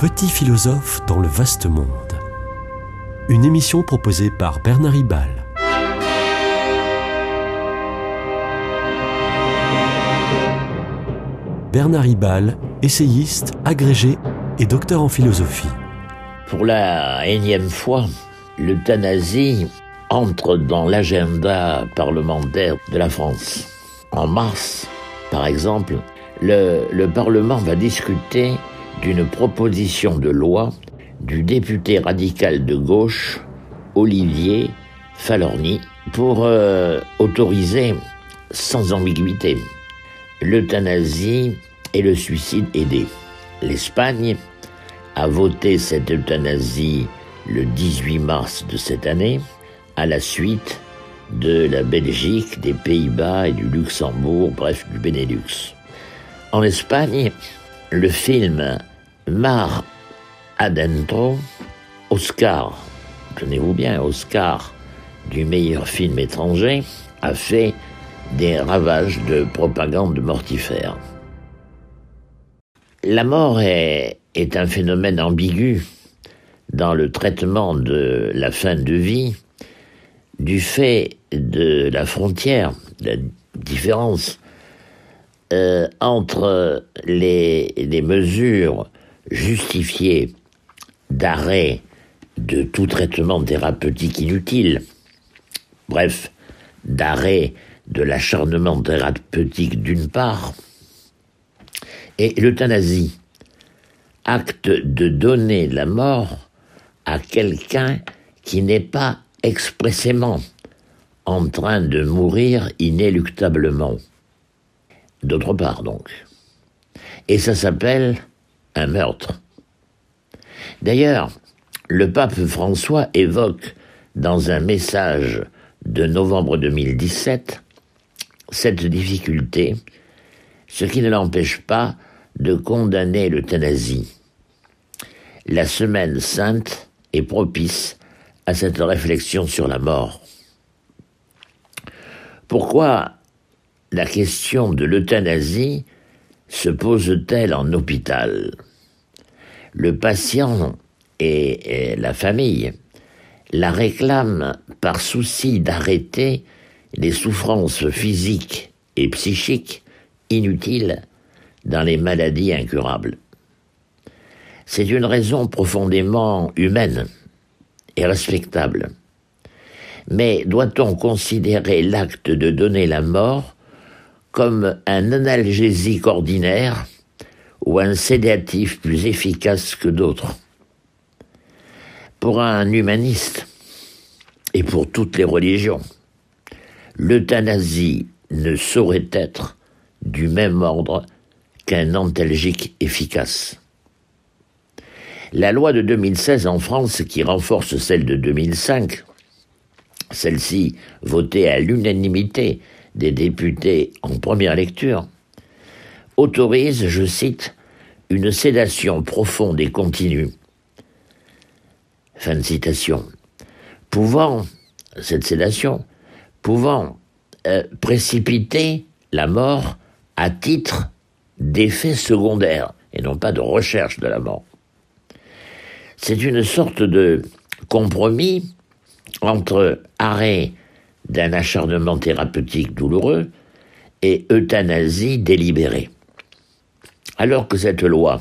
Petit philosophe dans le vaste monde. Une émission proposée par Bernard Hibal. Bernard Hibal, essayiste, agrégé et docteur en philosophie. Pour la énième fois, l'euthanasie entre dans l'agenda parlementaire de la France. En mars, par exemple, le Parlement va discuter d'une proposition de loi du député radical de gauche, Olivier Falorni, pour autoriser sans ambiguïté l'euthanasie et le suicide aidé. L'Espagne a voté cette euthanasie le 18 mars de cette année, à la suite de la Belgique, des Pays-Bas et du Luxembourg, bref, du Benelux. En Espagne, le film Mar Adentro, Oscar, tenez-vous bien, Oscar du meilleur film étranger, a fait des ravages de propagande mortifère. La mort est un phénomène ambigu dans le traitement de la fin de vie, du fait de la frontière, de la différence entre les mesures justifiées d'arrêt de tout traitement thérapeutique inutile, bref, d'arrêt de l'acharnement thérapeutique d'une part, et l'euthanasie, acte de donner la mort à quelqu'un qui n'est pas expressément en train de mourir inéluctablement. D'autre part, donc. Et ça s'appelle un meurtre. D'ailleurs, le pape François évoque dans un message de novembre 2017 cette difficulté, ce qui ne l'empêche pas de condamner l'euthanasie. La Semaine sainte est propice à cette réflexion sur la mort. Pourquoi la question de l'euthanasie se pose-t-elle en hôpital ? Le patient et la famille la réclament par souci d'arrêter les souffrances physiques et psychiques inutiles dans les maladies incurables. C'est une raison profondément humaine et respectable. Mais doit-on considérer l'acte de donner la mort comme un analgésique ordinaire ou un sédatif plus efficace que d'autres ? Pour un humaniste, et pour toutes les religions, l'euthanasie ne saurait être du même ordre qu'un antalgique efficace. La loi de 2016 en France, qui renforce celle de 2005, celle-ci votée à l'unanimité des députés en première lecture, autorise, je cite, une sédation profonde et continue. Fin de citation. Cette sédation pouvant précipiter la mort à titre d'effet secondaire et non pas de recherche de la mort. C'est une sorte de compromis entre arrêt d'un acharnement thérapeutique douloureux et euthanasie délibérée. Alors que cette loi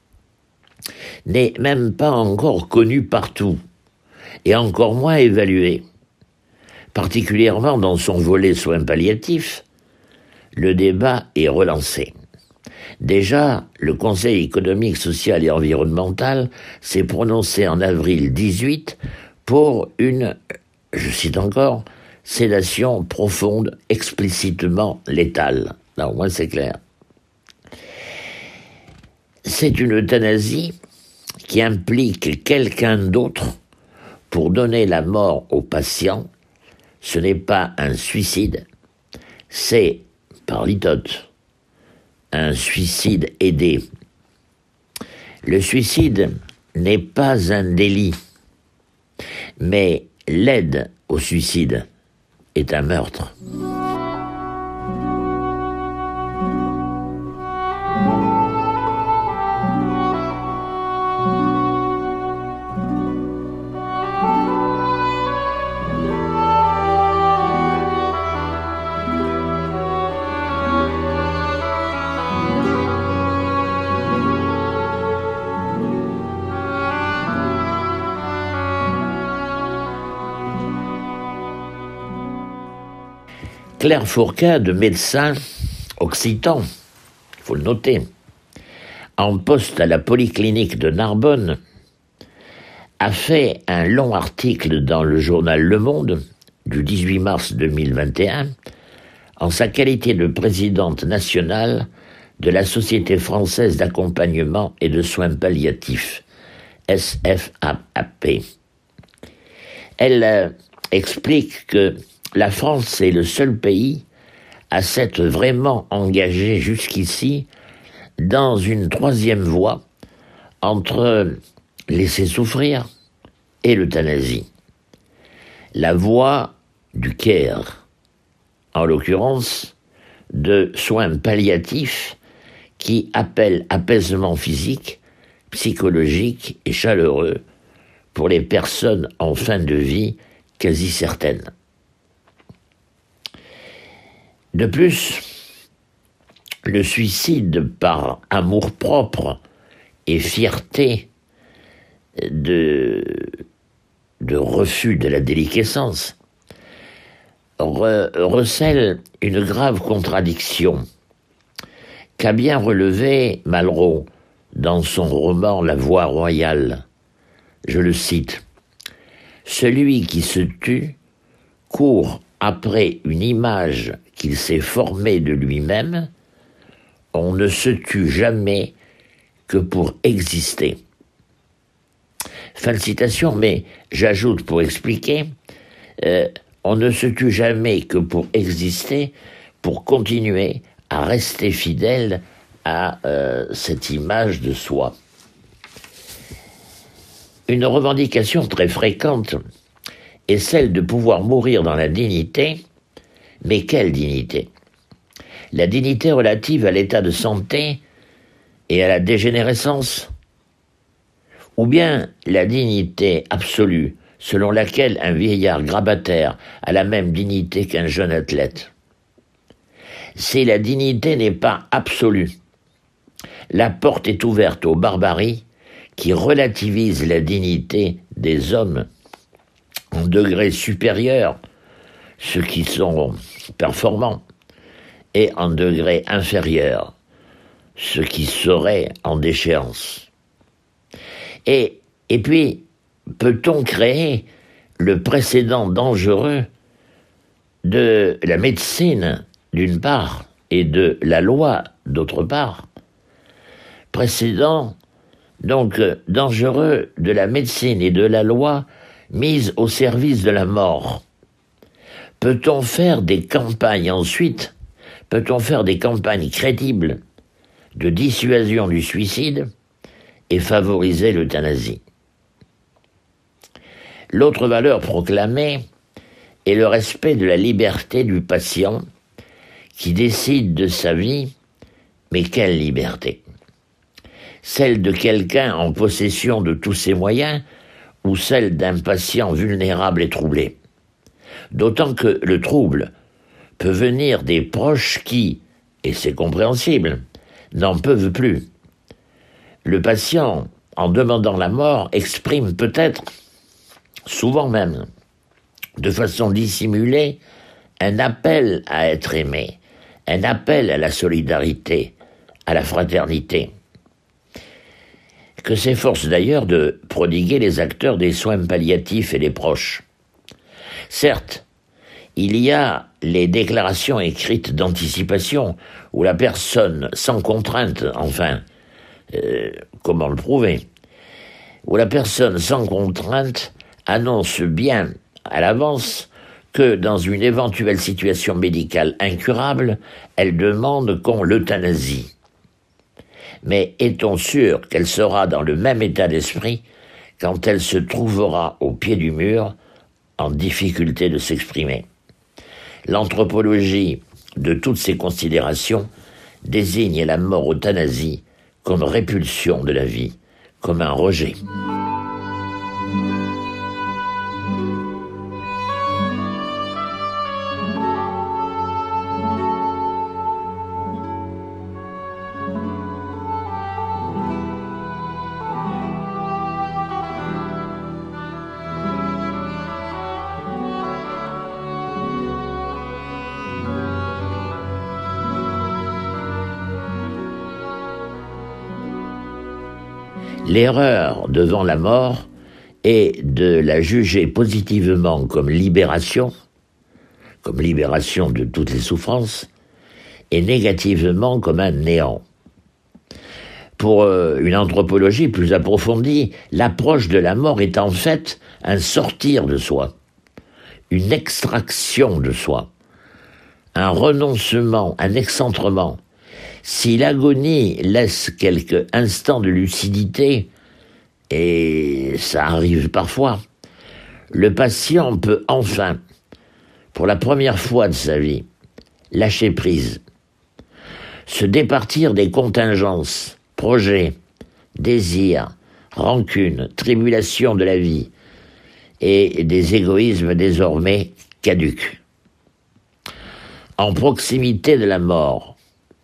n'est même pas encore connue partout, et encore moins évaluée, particulièrement dans son volet soins palliatifs, le débat est relancé. Déjà, le Conseil économique, social et environnemental s'est prononcé en avril 2018 pour une, je cite encore, sédation profonde explicitement létale. Là, au moins, c'est clair. C'est une euthanasie qui implique quelqu'un d'autre pour donner la mort au patient. Ce n'est pas un suicide, c'est, par litote, un suicide aidé. Le suicide n'est pas un délit, mais l'aide au suicide est un meurtre. Claire Fourcade, médecin occitan, il faut le noter, en poste à la polyclinique de Narbonne, a fait un long article dans le journal Le Monde du 18 mars 2021 en sa qualité de présidente nationale de la Société française d'accompagnement et de soins palliatifs, SFAP. Elle explique que la France est le seul pays à s'être vraiment engagé jusqu'ici dans une troisième voie entre laisser souffrir et l'euthanasie. La voie du care, en l'occurrence de soins palliatifs qui appellent apaisement physique, psychologique et chaleureux pour les personnes en fin de vie quasi certaines. De plus, le suicide par amour-propre et fierté de refus de la déliquescence recèle une grave contradiction qu'a bien relevé Malraux dans son roman La Voie royale. Je le cite. « Celui qui se tue court après une image qu'il s'est formée de lui-même. On ne se tue jamais que pour exister. » Fin de citation, mais j'ajoute pour expliquer, on ne se tue jamais que pour exister, pour continuer à rester fidèle à cette image de soi. Une revendication très fréquente est celle de pouvoir mourir dans la dignité, mais quelle dignité ? La dignité relative à l'état de santé et à la dégénérescence ? Ou bien la dignité absolue, selon laquelle un vieillard grabataire a la même dignité qu'un jeune athlète. Si la dignité n'est pas absolue, la porte est ouverte aux barbaries qui relativisent la dignité des hommes en degré supérieur, ceux qui sont performants, et en degré inférieur, ceux qui seraient en déchéance. Et puis, peut-on créer le précédent dangereux de la médecine, d'une part, et de la loi, d'autre part? Précédent, donc, dangereux de la médecine et de la loi mise au service de la mort. Peut-on faire des campagnes ensuite? Peut-on faire des campagnes crédibles de dissuasion du suicide et favoriser l'euthanasie? L'autre valeur proclamée est le respect de la liberté du patient qui décide de sa vie, mais quelle liberté? Celle de quelqu'un en possession de tous ses moyens ou celle d'un patient vulnérable et troublé? D'autant que le trouble peut venir des proches qui, et c'est compréhensible, n'en peuvent plus. Le patient, en demandant la mort, exprime peut-être, souvent même, de façon dissimulée, un appel à être aimé, un appel à la solidarité, à la fraternité, que s'efforcent d'ailleurs de prodiguer les acteurs des soins palliatifs et les proches. Certes, il y a les déclarations écrites d'anticipation, où la personne, sans contrainte, comment le prouver, où la personne sans contrainte annonce bien à l'avance que dans une éventuelle situation médicale incurable, elle demande qu'on l'euthanasie. Mais est-on sûr qu'elle sera dans le même état d'esprit quand elle se trouvera au pied du mur, en difficulté de s'exprimer? L'anthropologie de toutes ces considérations désigne la mort euthanasie comme répulsion de la vie, comme un rejet. L'erreur devant la mort est de la juger positivement comme libération de toutes les souffrances, et négativement comme un néant. Pour une anthropologie plus approfondie, l'approche de la mort est en fait un sortir de soi, une extraction de soi, un renoncement, un excentrement. Si l'agonie laisse quelques instants de lucidité, et ça arrive parfois, le patient peut enfin, pour la première fois de sa vie, lâcher prise, se départir des contingences, projets, désirs, rancunes, tribulations de la vie et des égoïsmes désormais caducs. En proximité de la mort,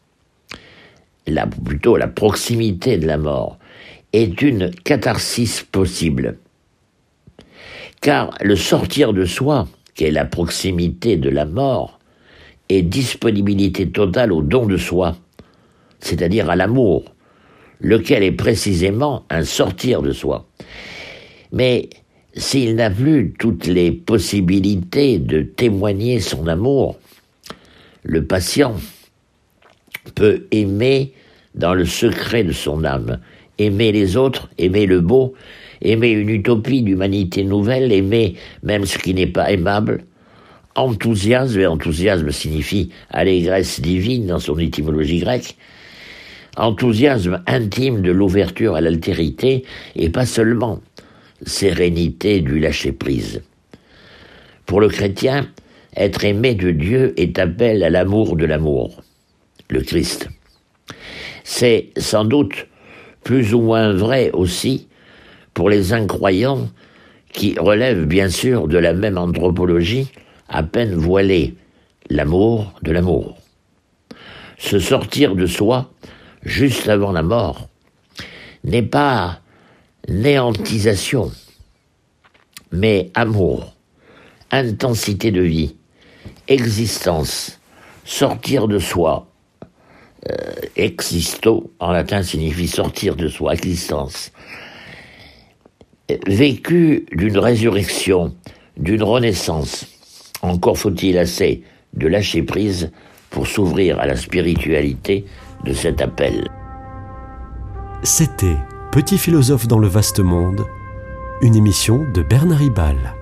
la proximité de la mort est une catharsis possible. Car le sortir de soi, qui est la proximité de la mort, est disponibilité totale au don de soi, c'est-à-dire à l'amour, lequel est précisément un sortir de soi. Mais s'il n'a plus toutes les possibilités de témoigner son amour, le patient peut aimer dans le secret de son âme, aimer les autres, aimer le beau, aimer une utopie d'humanité nouvelle, aimer même ce qui n'est pas aimable, enthousiasme, et enthousiasme signifie allégresse divine dans son étymologie grecque, enthousiasme intime de l'ouverture à l'altérité, et pas seulement sérénité du lâcher-prise. Pour le chrétien, être aimé de Dieu est appel à l'amour de l'amour, le Christ. C'est sans doute plus ou moins vrai aussi pour les incroyants qui relèvent bien sûr de la même anthropologie à peine voilée, l'amour de l'amour. Se sortir de soi juste avant la mort n'est pas néantisation, mais amour, intensité de vie, existence, sortir de soi. Existo, en latin, signifie sortir de soi, existence. Vécu d'une résurrection, d'une renaissance. Encore faut-il assez de lâcher prise pour s'ouvrir à la spiritualité de cet appel. C'était Petit philosophe dans le vaste monde, une émission de Bernard Ribal.